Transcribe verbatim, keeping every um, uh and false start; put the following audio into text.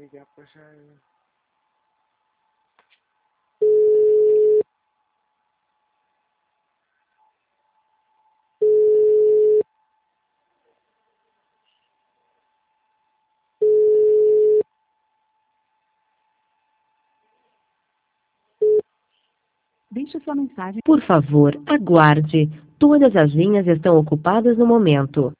ligar para já. Deixe sua mensagem. Por favor, aguarde. Todas as linhas estão ocupadas no momento.